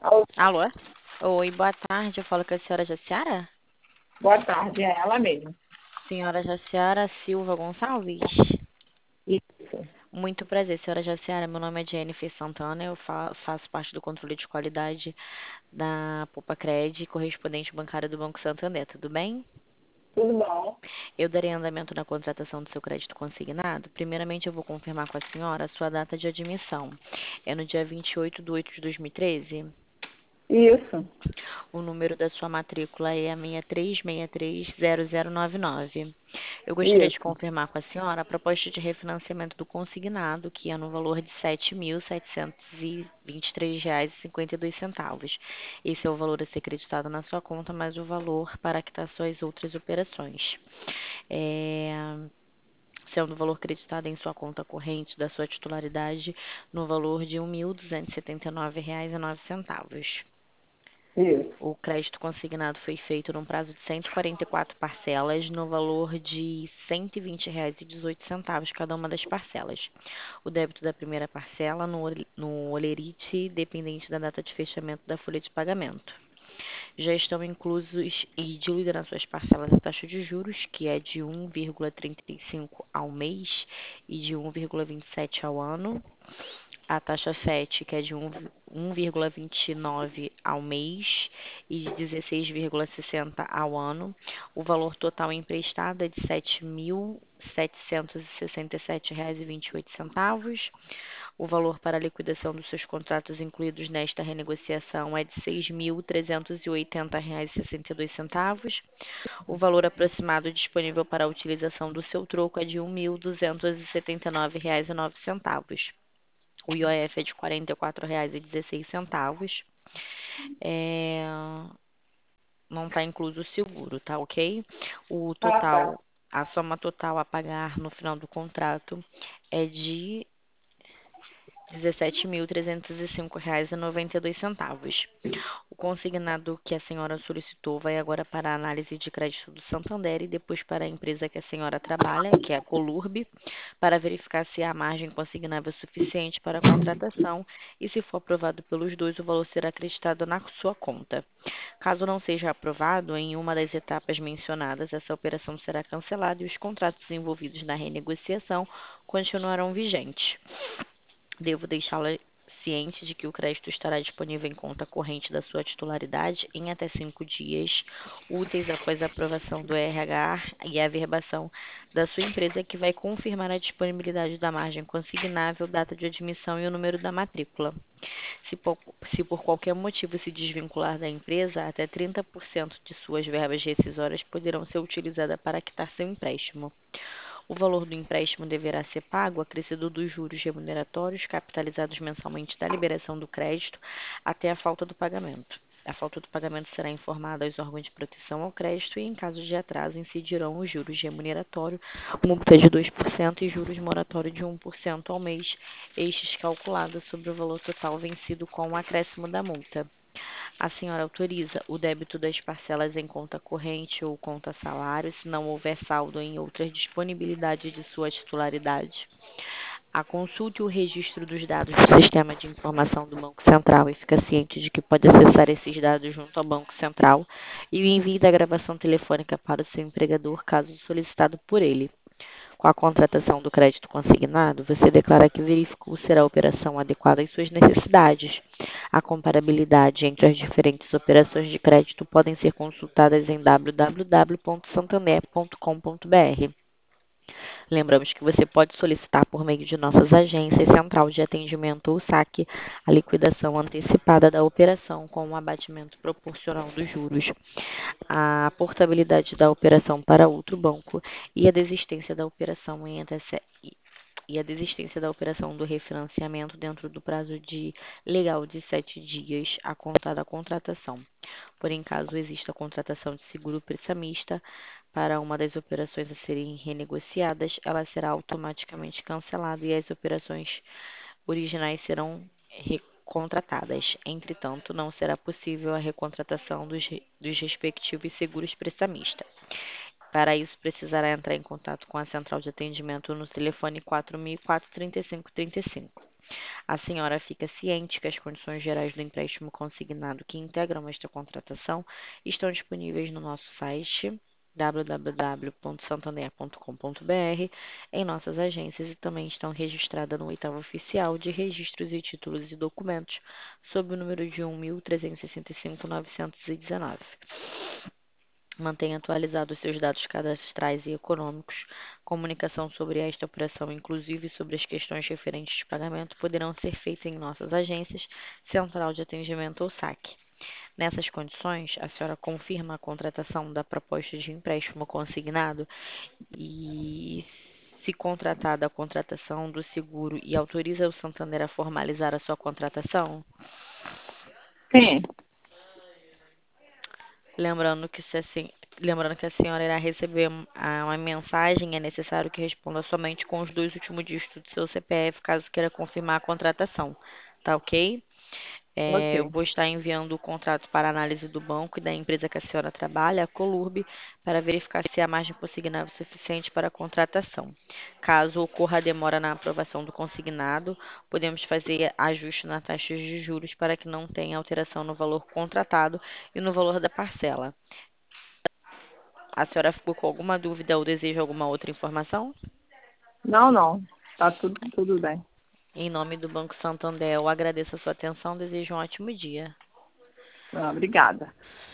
Alô, Alô? Oi, boa tarde. Eu falo com a senhora Jaciara? boa tarde, é ela mesma. Senhora Jaciara Silva Gonçalves? Isso, Muito prazer, senhora Jaciara. Meu nome é Jennifer Santana. Eu faço parte do controle de qualidade da Popacred, correspondente bancária do Banco Santander. Tudo bem? tudo bom? Eu darei andamento na contratação do seu crédito consignado. Primeiramente, eu vou confirmar com a senhora a sua data de admissão. É no dia 28/8/2013? Isso, O número da sua matrícula é a 63630099. Eu gostaria de isso, confirmar com a senhora a proposta de refinanciamento do consignado, que é no valor de R$ 7.723,52. Esse é o valor a ser creditado na sua conta, mais o valor para quitar suas outras operações. É, Sendo o valor creditado em sua conta corrente da sua titularidade no valor de R$ 1.279,09. isso, O crédito consignado foi feito num prazo de 144 parcelas, no valor de R$ 120,18 cada uma das parcelas. O débito da primeira parcela no Olerite, dependente da data de fechamento da folha de pagamento. Já estão inclusos e diluídas nas suas parcelas a taxa de juros, que é de 1,35 ao mês e de 1,27 ao ano, a taxa FET, que é de 1,29 ao mês e de 16,60 ao ano. O valor total emprestado é de R$ 7.767,28. O valor para a liquidação dos seus contratos incluídos nesta renegociação é de R$ 6.380,62. O valor aproximado disponível para a utilização do seu troco é de R$ 1.279,09. O IOF é de R$ 44,16. É, não está incluso o seguro, tá ok? O ah, tá. total, a soma total a pagar no final do contrato é de R$ 17.305,92. O consignado que a senhora solicitou vai agora para a análise de crédito do Santander e depois para a empresa que a senhora trabalha, que é a Colurb, para verificar se há margem consignável suficiente para a contratação e, se for aprovado pelos dois, o valor será acreditado na sua conta. Caso não seja aprovado em uma das etapas mencionadas, essa operação será cancelada e os contratos envolvidos na renegociação continuarão vigentes. Devo deixá-la ciente de que o crédito estará disponível em conta corrente da sua titularidade em até 5 dias úteis após a aprovação do RH e a averbação da sua empresa, que vai confirmar a disponibilidade da margem consignável, data de admissão e o número da matrícula. Se por qualquer motivo se desvincular da empresa, até 30% de suas verbas rescisórias poderão ser utilizadas para quitar seu empréstimo. O valor do empréstimo deverá ser pago acrescido dos juros remuneratórios capitalizados mensalmente da liberação do crédito até a falta do pagamento. A falta do pagamento será informada aos órgãos de proteção ao crédito e, em caso de atraso, incidirão os juros remuneratórios, multa de 2% e juros moratórios de 1% ao mês, estes calculados sobre o valor total vencido com o acréscimo da multa. A senhora autoriza o débito das parcelas em conta corrente ou conta salário, se não houver saldo em outras disponibilidades de sua titularidade. A consulte o registro dos dados do Sistema de Informação do Banco Central e fica ciente de que pode acessar esses dados junto ao Banco Central e o envio da gravação telefônica para o seu empregador, caso solicitado por ele. Com a contratação do crédito consignado, você declara que verificou se a operação adequada às suas necessidades. A comparabilidade entre as diferentes operações de crédito podem ser consultadas em www.santander.com.br. Lembramos que você pode solicitar por meio de nossas agências, Central de Atendimento ou saque, a liquidação antecipada da operação com um abatimento proporcional dos juros, a portabilidade da operação para outro banco e a desistência da operação e a desistência da operação do refinanciamento dentro do prazo legal de 7 dias a contar da contratação. Porém, caso exista a contratação de seguro prestamista para uma das operações a serem renegociadas, ela será automaticamente cancelada e as operações originais serão recontratadas. Entretanto, não será possível a recontratação dos respectivos seguros prestamistas. Para isso, precisará entrar em contato com a central de atendimento no telefone 4004 3535. A senhora fica ciente que as condições gerais do empréstimo consignado que integram esta contratação estão disponíveis no nosso site www.santander.com.br, em nossas agências e também estão registradas no oitavo oficial de registros e títulos e documentos, sob o número de 1.365.919. Mantenha atualizados seus dados cadastrais e econômicos. Comunicação sobre esta operação, inclusive sobre as questões referentes de pagamento, poderão ser feitas em nossas agências, central de atendimento ou saque. Nessas condições, a senhora confirma a contratação da proposta de empréstimo consignado e, se contratada a contratação do seguro e autoriza o Santander a formalizar a sua contratação? Sim. Lembrando que, lembrando que a senhora irá receber uma mensagem, é necessário que responda somente com os dois últimos dígitos do seu CPF, caso queira confirmar a contratação. Tá ok? Eu Ok. vou estar enviando o contrato para análise do banco e da empresa que a senhora trabalha, a Colurb, para verificar se há margem consignável suficiente para a contratação. Caso ocorra demora na aprovação do consignado, podemos fazer ajuste na taxa de juros para que não tenha alteração no valor contratado e no valor da parcela. A senhora ficou com alguma dúvida ou deseja alguma outra informação? Não, não. Tá tudo bem. Em nome do Banco Santander, eu agradeço a sua atenção, desejo um ótimo dia. Obrigada.